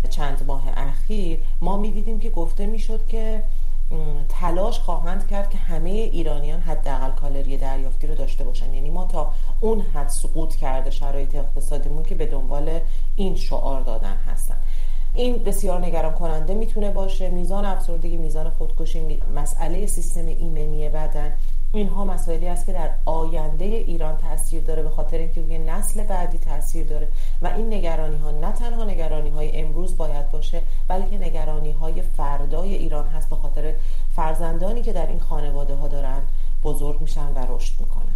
چند ماه اخیر ما می‌دیدیم که گفته میشد که تلاش خواهند کرد که همه ایرانیان حداقل کالری دریافتی رو داشته باشن. یعنی ما تا اون حد سقوط کرده شرایط اقتصادیمون که به دنبال این شعار دادن هستن. این بسیار نگران کننده میتونه باشه. میزان افسردگی، میزان خودکشی، مسئله سیستم ایمنی بدن، اینها مسائلی است که در آینده ایران تاثیر داره، به خاطر اینکه روی نسل بعدی تاثیر داره و این نگرانی ها نه تنها نگرانی های امروز باید باشه، بلکه نگرانی های فردای ایران هست، به خاطر فرزندانی که در این خانواده ها دارن بزرگ میشن و رشد میکنن.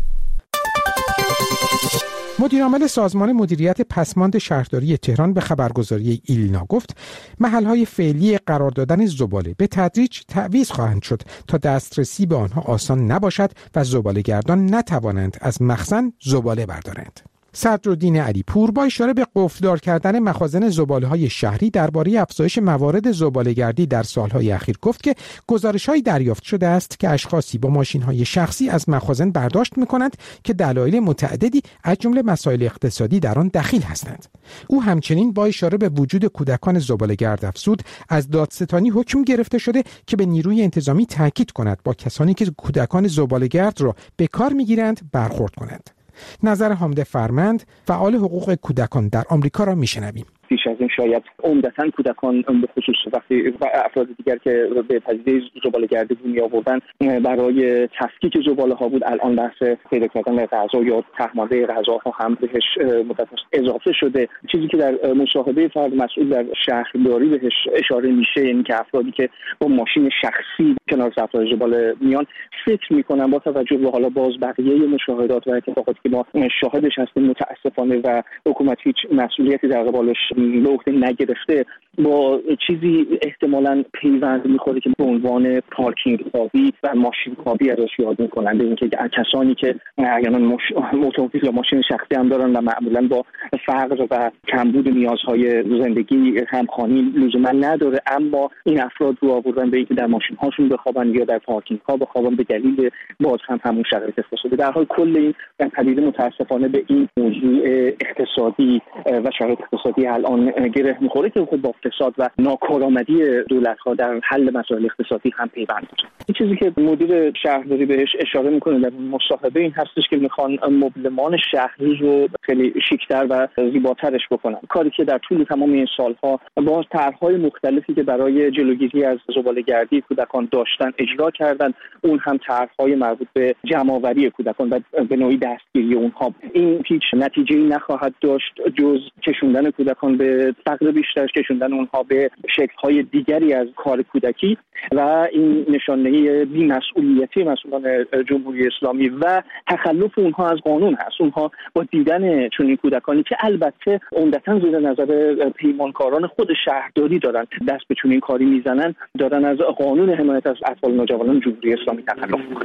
مدیرعامل سازمان مدیریت پسماند شهرداری تهران به خبرگزاری ایلنا گفت محل‌های فعلی قرار دادن زباله به تدریج تعویض خواهند شد تا دسترسی به آنها آسان نباشد و زباله‌گردان نتوانند از مخزن زباله بردارند. صدرالدین علیپور با اشاره به قفل‌دار کردن مخازن زباله‌های شهری درباره افزایش موارد زباله‌گردی در سال‌های اخیر گفت که گزارش‌هایی دریافت شده است که اشخاصی با ماشین‌های شخصی از مخازن برداشت می‌کنند که دلایل متعددی از جمله مسائل اقتصادی در آن دخیل هستند. او همچنین با اشاره به وجود کودکان زباله‌گرد افزود از دادستانی حکم گرفته شده که به نیروی انتظامی تاکید کند با کسانی که کودکان زباله‌گرد را به کار می‌گیرند برخورد کنند. نظر حامد فرمند فعال حقوق کودکان در آمریکا را میشنویم. بیش از این شاید عمدتاً کودکان به خصوص وقتی و افراد دیگر که به پدیده زباله‌گردی می آوردن برای تفکیک زباله ها بود، الان بحث پیدا کردن غذا یا تحماله غذا ها هم بهش مدت اضافه شده. چیزی که در مصاحبه فرد مسئول در شهرداری بهش اشاره میشه این که افرادی که با ماشین شخصی کنار صفحه زباله میان فکر میکنن با توجه به حالا باز بقیه مشاهدات و اتفاقاتی که ما شاهدش هستیم متاسفانه و حکومت هیچ مسئولیتی در قبالش به عهده نگرفته، با چیزی احتمالاً پیوند میخوره که به عنوان پارکینگ خوابی و ماشین خوابی ازش یاد میکنن. به اینکه کسانی که احیانا اتومبیل یا ماشین شخصی هم دارن و معمولاً با فقر و کمبود نیازهای زندگی همخوانی لزوما نداره، اما این افراد رو آوردن به اینکه در ماشین هاشون بخوابن یا در پارکینگ ها بخوابن به دلیل باز هم همون شرایط اقتصادی. در حال کل این پدیده متاسفانه به این موضوع اقتصادی و شرایط اقتصادی الان گره میخوره که خود با فساد و ناکارآمدی دولت‌ها در حل مسائل اقتصادی هم پیوند داره. این چیزی که مدیر شهرداری بهش اشاره میکنه در مصاحبه این هستش که میخوان مبلمان شهری رو خیلی شیک‌تر و زیباترش بکنن، کاری که در طول تمام این سالها با طرح‌های مختلفی که برای جلوگیری از زباله‌گردی کودکان داشتن اجرا کردن، اون هم طرح‌های مربوط به جمع‌آوری کودکان و به نوعی دستگیری اونها. این هیچ نتیجه‌ای نخواهد داشت جز کشوندن کودکان به فقر بیشتر، کشوندن اونها به شکل‌های دیگری از کار کودکی و این نشانه بی‌مسئولیتی مسئولان جمهوری اسلامی و تخلف اونها از قانون هست. اونها با دیدن چنین کودکانی که البته عمدتاً زیر نظر پیمانکاران خود شهرداری دارن دست به چنین کاری میزنن، دارن از قانون حمایت از اطفال نوجوانان جمهوری اسلامی تخلف میکنن.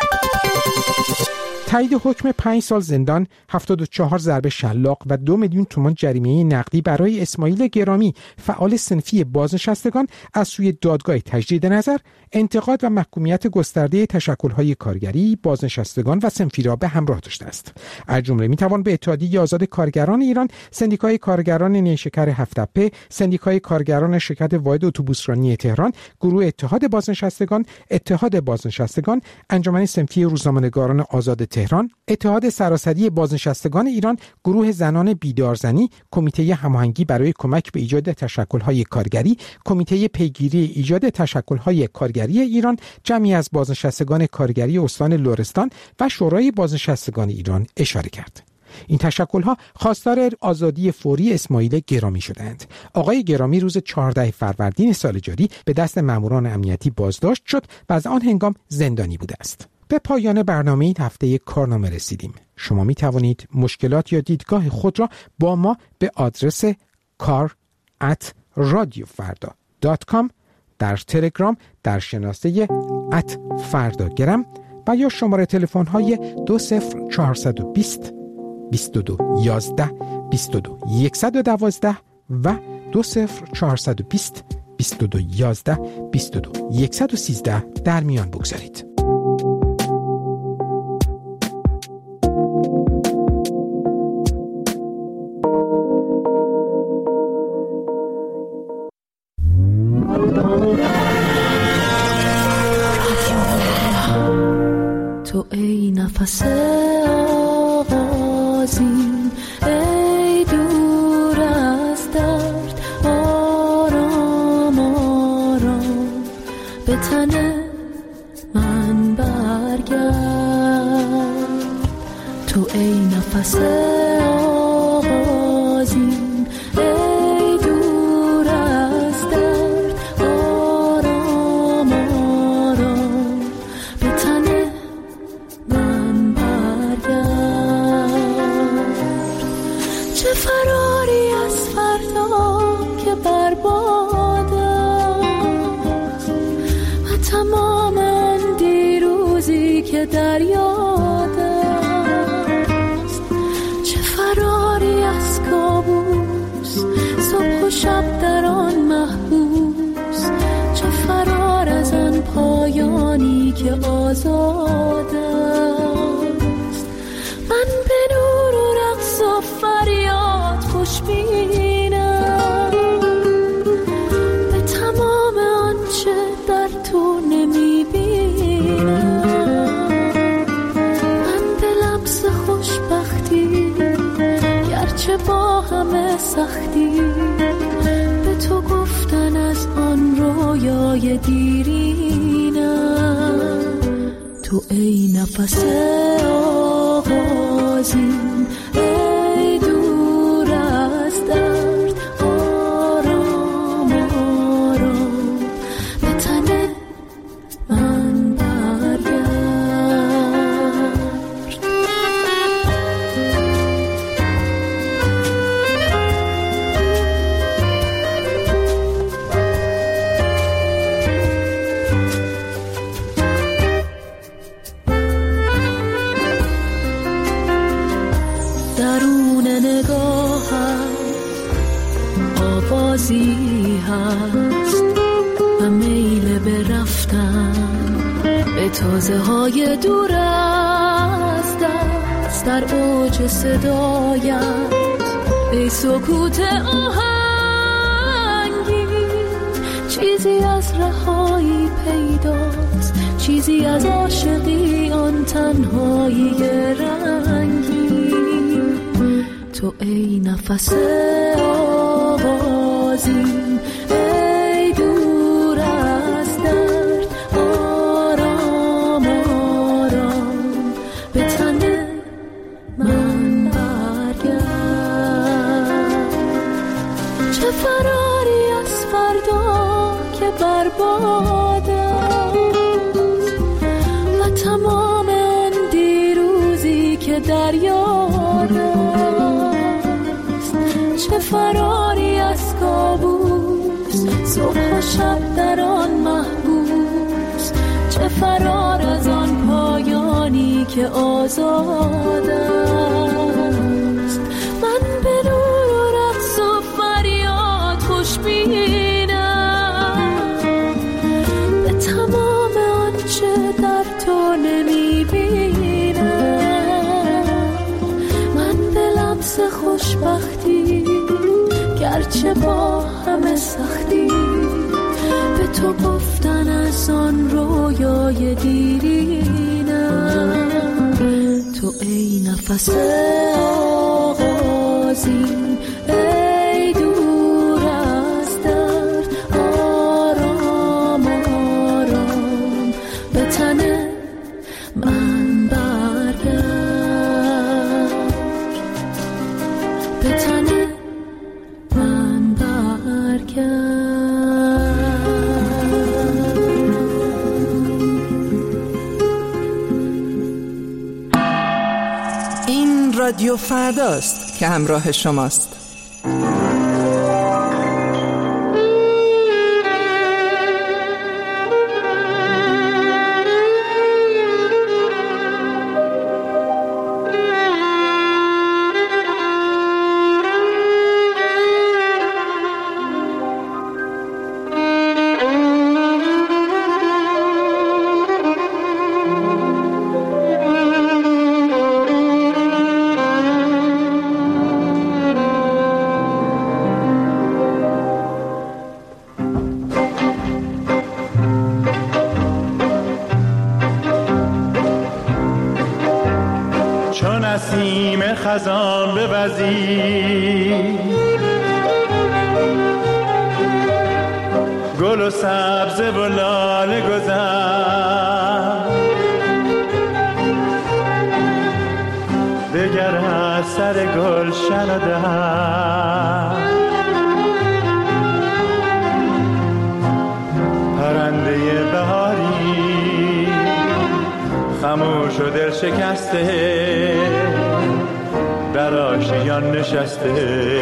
تایید حکم 5 سال زندان، 74 ضربه شلاق و 2 میلیون تومان جریمه نقدی برای اسماعیل گرامی، فعال صنفی بازنشستگان از سوی دادگاه تجدید نظر، انتقاد و محکومیت گسترده تشکل‌های کارگری، بازنشستگان و صنفی را به همراه داشته است. از جمله می‌توان به اتحادیه آزاد کارگران ایران، سندیکای کارگران نیشکر هفت‌تپه، سندیکای کارگران شرکت واحد اتوبوسرانی تهران، گروه اتحاد بازنشستگان، انجمن صنفی روزنامه‌نگاران آزاد تهران، اتحاد سراسری بازنشستگان ایران، گروه زنان بیدارزنی، کمیته هماهنگی برای کمک به ایجاد تشکل‌های کارگری، کمیته پیگیری ایجاد تشکل‌های کارگری ایران، جمعی از بازنشستگان کارگری استان لرستان و شورای بازنشستگان ایران اشاره کرد. این تشکل‌ها خواستار آزادی فوری اسماعیل گرامی شدند. آقای گرامی روز 14 فروردین سال جاری به دست ماموران امنیتی بازداشت شد و از آن هنگام زندانی بوده است. به پایان برنامه این هفته کارنامه رسیدیم. شما می توانید مشکلات یا دیدگاه خود را با ما به آدرس kar@radiofarda.com در تلگرام در شناسه @fardagram و یا شماره تلفن های 20420 2211 22 112 و 20420 2211 22 113 در میان بگذارید. نفس آغازین، ای دور از درد آرام آرام به تن من برگرد. تو ای نفس آغازین، ای دور از درد آرام آرام به تن من برگرد. چه فراری از فردا که برباد است و تمام آن دیروزی که در یاد است. چه فراری از کابوس، صبح و شب در آن محبوس. چه فرار از آن پایانی که آزاد است. من به نور و رقص و فریاد خوشبینم، به تمام آنچه در تو نمیبینم. من به لمس خوشبختی گرچه با همه سختی، به تو گفتن از آن رویای دیرینم. تو ای نفس آغازین، ای دور از درد آرام آرام به تن من برگرد. درون نگاهم آوازی هست و میل به رفتن به تازه های دور از دست. در اوج صدایت ای سکوت آهنگی، چیزی از رهایی پیداست، چیزی از عاشقی آن تنهایی رنگی. تو ای نفس آغازین، ای دور از درد آرام آرام به تن من برگرد. چه فراری از فردا که برباد است و تمام آن دیروزی که در یاد است. چه فراری از کابوس، صبح و شب در آن محبوس. چه فرار از آن پایانی که آزاد است. من به نور و رقص و فریاد خوشبینم، به تمام آنچه در تو نمیبینم. من به لمس خوشبختی گرچه با همه سختی، به تو گفتن از آن رویای دیرینم. تو ای نفس آغازین، ای دور از درد آرام آرام به تن من برگرد. به تن من برگرد. این رادیو فرداست که همراه شماست. نسیم خزان بوزی، گل و سبزه و لاله گذر، دگر از سر گل شنده پرنده بهاری خاموش و دل شکسته در آشیان نشسته.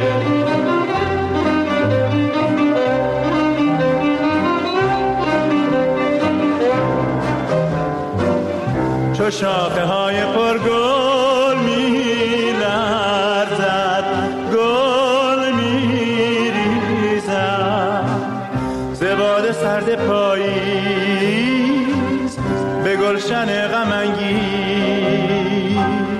چو شاخه های پرگل می لرزد، گل می ریزد ز باد سرد پاییز به گلشن غم انگیز.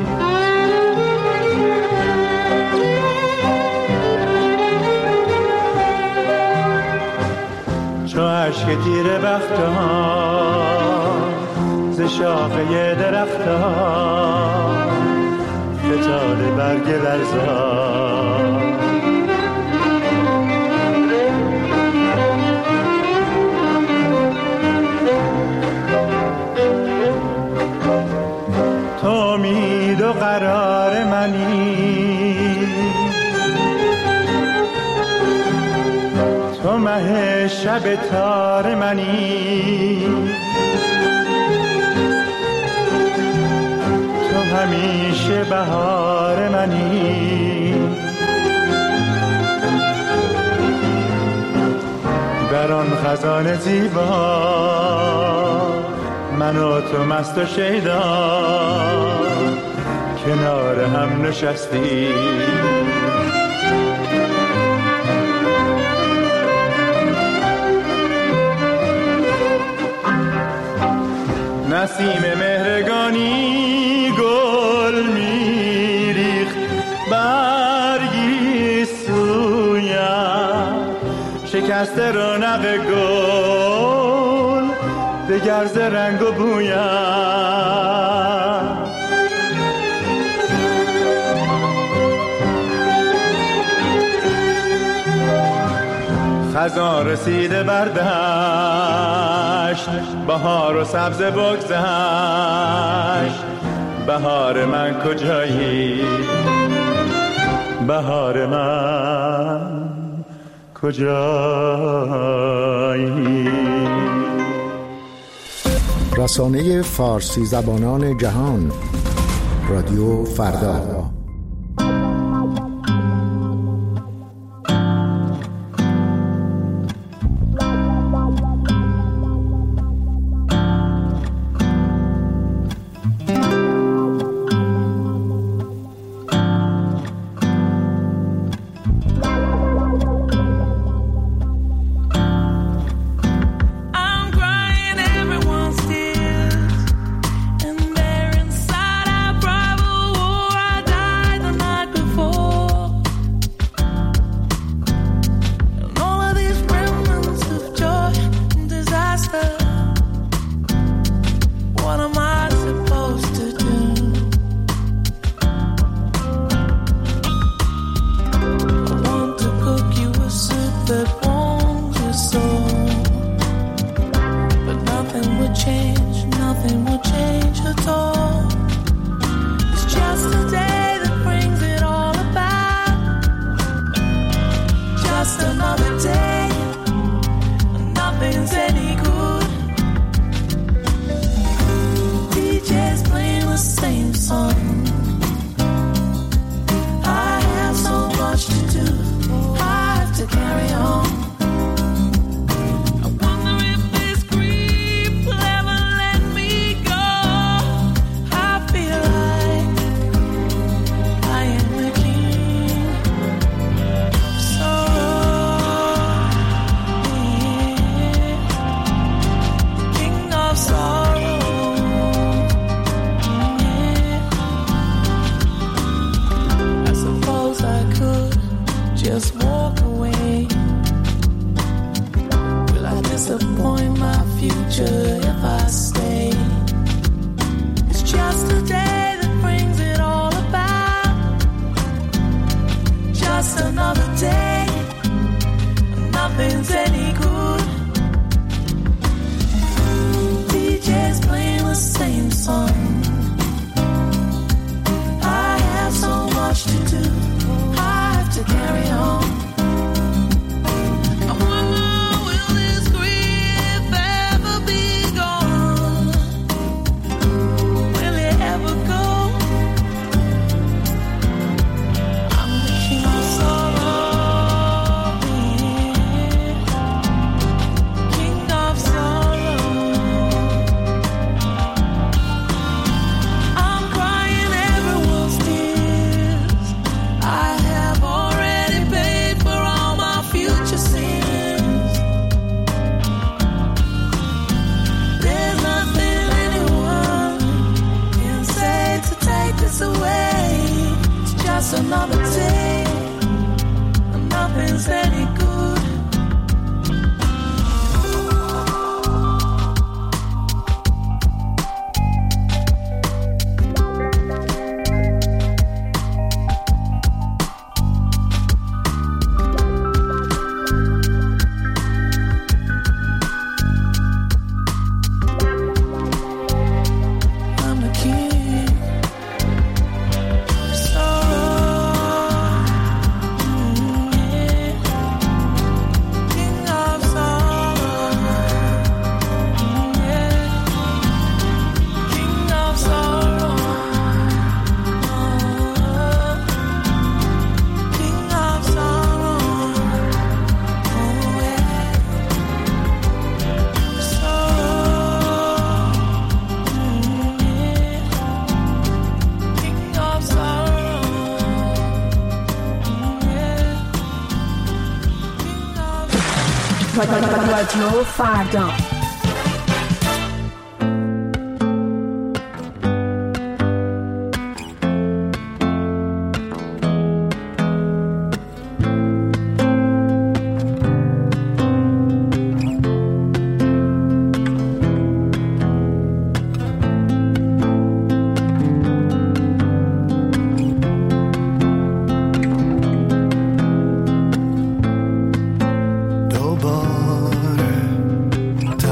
چو اشک تیره بختان ز شاخه درختان فتاده برگ لرزان. تو امید و قرار منی، تو مه شب تار منی، تو همیشه بهار منی. در آن خزان زیبا من و تو مست و شیدا کنار هم نشستی. نسیم مهرگانی گل میریخت برگی سویم، شکست رونق گل دگر ز رنگ و بویم. خزان رسیده بر دشت، بهار و سبز بگذشت. بهار من کجایی، بهار من کجایی. رسانه فارسی زبانان جهان، رادیو فردا. nothing's any good. DJ's playing the same song. I have so much to do, I have to carry on. I wonder, will this grief ever be gone? Will it ever go? I'm the king of sorrow, king of sorrow. I'm crying everyone's tears. I have already paid for all my future sins. There's nothing anyone can say to take this away. It's just another day, and nothing's any good. I'm the king of sorrow, yeah. King of sorrow, yeah. King of sorrow, king of sorrow, yeah. Sorrow, king of sorrow, رادیو فردا. دوباره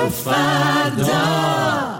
فردا.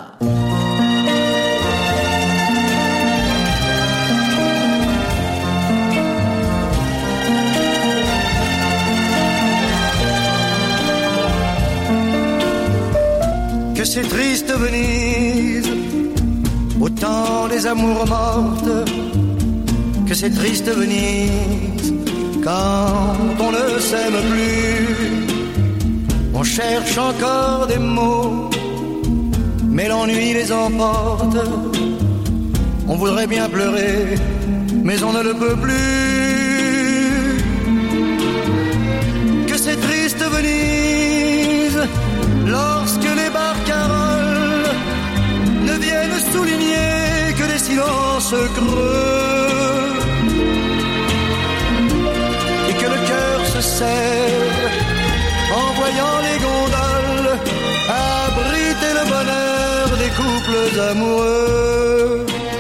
Que c'est triste Venise, au temps des amours mortes. Que c'est triste Venise, quand on ne s'aime plus. On cherche encore des mots, mais l'ennui les emporte. On voudrait bien pleurer, mais on ne le peut plus. Que c'est triste Venise, lorsque les barcaroles ne viennent souligner que des silences creux, et que le cœur se serre en voyant les gondoles abriter le bonheur des couples amoureux.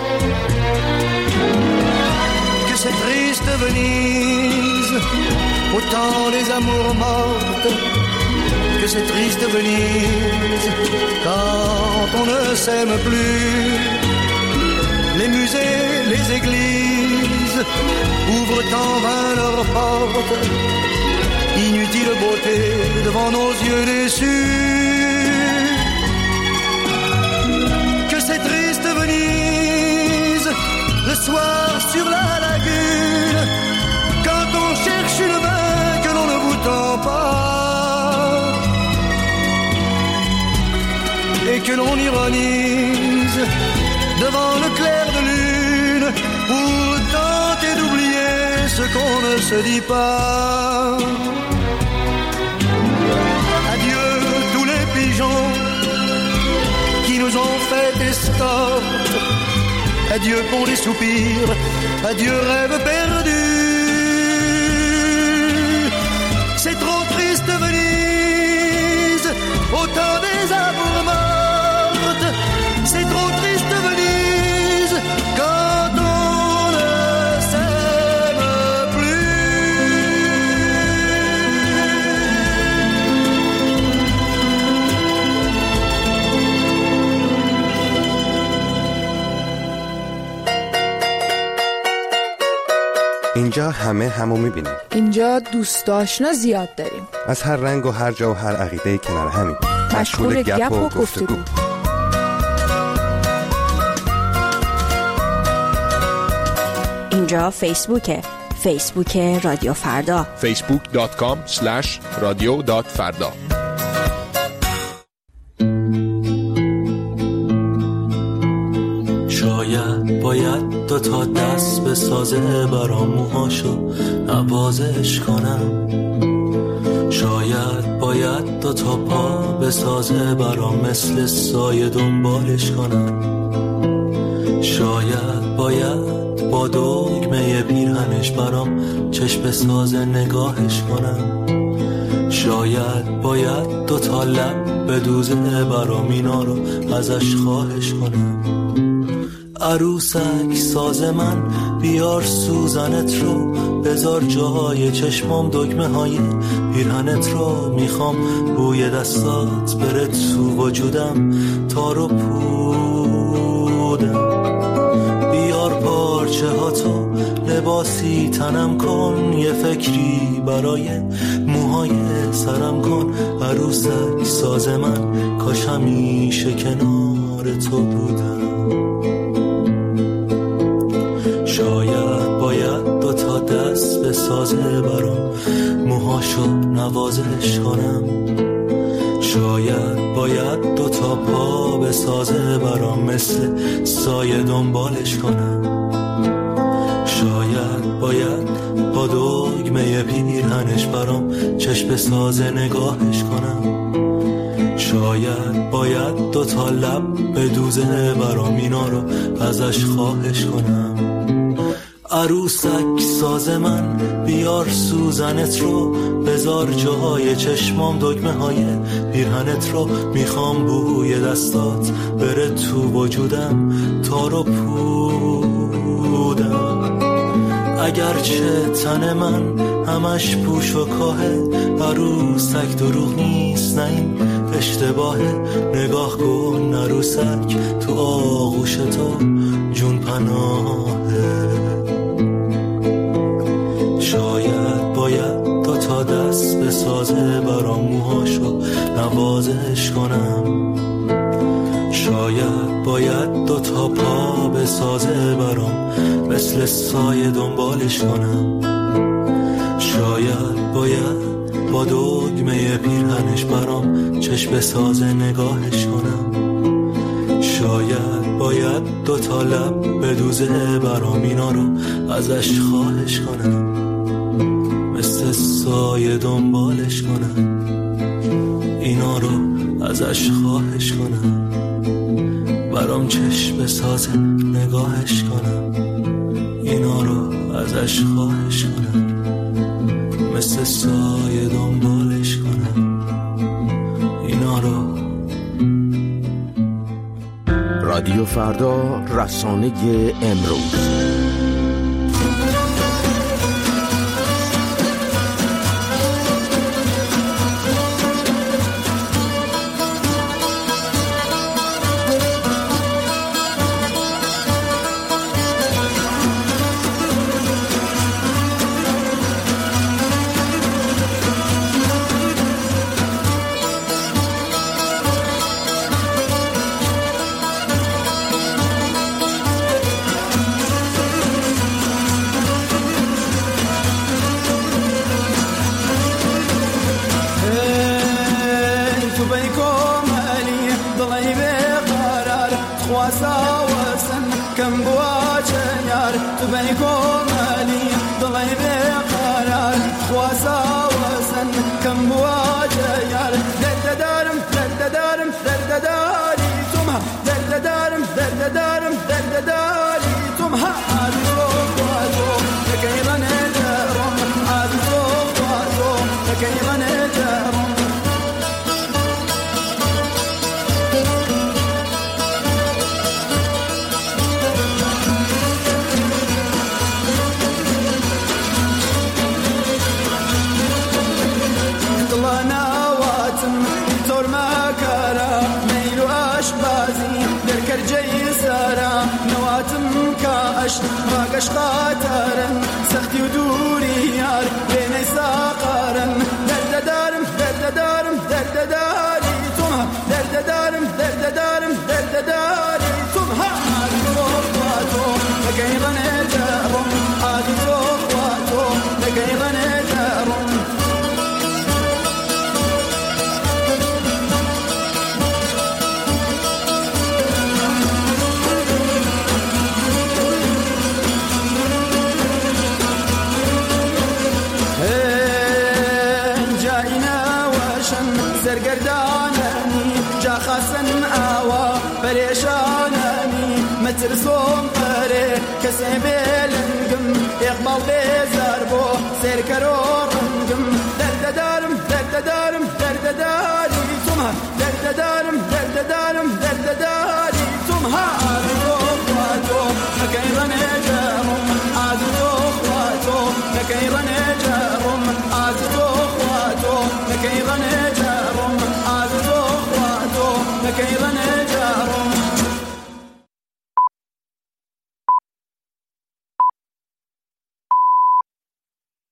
Que c'est triste Venise, au temps des amours mortes. Que c'est triste Venise, quand on ne s'aime plus. Les musées, les églises ouvrent en vain leurs portes. Inutile beauté devant nos yeux déçus. Que c'est triste Venise, le soir sur la lagune, quand on cherche une main que l'on ne vous tend pas, et que l'on ironise devant le clair de lune pour tenter d'oublier ce qu'on ne se dit pas. Adieu tous les pigeons qui nous ont fait escorte. Adieu pour les soupirs, adieu rêve perdu. C'est trop triste Venise, au temps des amours mortes. C'est trop triste Venise, quand on ne s'aime plus. اینجا همه همو میبینیم. اینجا دوست آشنا زیاد داریم. از هر رنگ و هر جا و هر عقیده کنار همین. مشغول گپ و گفتگو. اینجا فیسبوک رادیو فردا. facebook.com/radio.farda. شاید باید 2 تا دست بسازه برام موهاشو نوازش کنم. شاید باید 2 تا پا بسازه برام مثل سایه دنبالش کنم. شاید باید با دگمه پیرهنش برام چشم بسازه نگاهش کنم. شاید باید 2 تا لب بدوزه برام اینا رو ازش خواهش کنم. عروسک ساز من بیار سوزنت رو، بذار جای چشمام دگمه های پیرهنت رو. میخوام بوی دستات بره تو وجودم، تارو پودم. بیار پارچه ها تو لباسی تنم کن، یه فکری برای موهای سرم کن. عروسک ساز من کاش همیشه کنار تو بودم. شاید باید 2 تا دست بسازه برام موهاشو نوازش کنم. شاید باید 2 تا پا بسازه برام مثل سایه دنبالش کنم. شاید باید با دگمه پیرهنش برام چشم بسازه نگاهش کنم. شاید باید 2 تا لب بدوزه برام اینا رو ازش خواهش کنم. عروسک ساز من بیار سوزنت رو، بذار جای چشمام دگمه های پیرهنت رو. میخوام بوی دستات بره تو وجودم، تارو پودم. اگرچه تن من همش پوش و کاهه، عروسک دروغ نیست نه این اشتباهه. نگاه کن عروسک تو آغوش تو جون پناهه. شاید باید دو تا دست بسازه برام موهاشو نوازش کنم. شاید باید دو تا پا بسازه برام مثل سایه دنبالش کنم. شاید باید با دگمه پیرهنش برام چشم بسازه نگاهش کنم. شاید باید دو تا لب بدوزه برام اینا رو ازش خواهش کنم. مثل سایه دنبالش کنم. اینا رو ازش خواهش کنم. برام چشم بسازه نگاهش کنم. اینا رو ازش خواهش کنم. مثل سایه دنبالش کنم. اینا رو. رادیو فردا، رسانه امروز. راقش قاترن سختي ودوري يار بين ساقرن درد دارم درد دارم درد داري تومها درد دارم درد دارم درد داري تومها عادي روحاتو لكي غنيتهم عادي روحاتو لكي غنيتهم سرگردانمی جا خواستن آوا پریشانمی مترسوم پره کسی بلنگم اقبال بیزار بو سرکرو رنگم درد دارم درد دارم درد داری تومها درد دارم درد دارم درد داری تومها عادی روحاتو لکی غنیجارم عادی روحاتو لکی غنیجارم عادی روحاتو لکی غنیجارم لكي غنى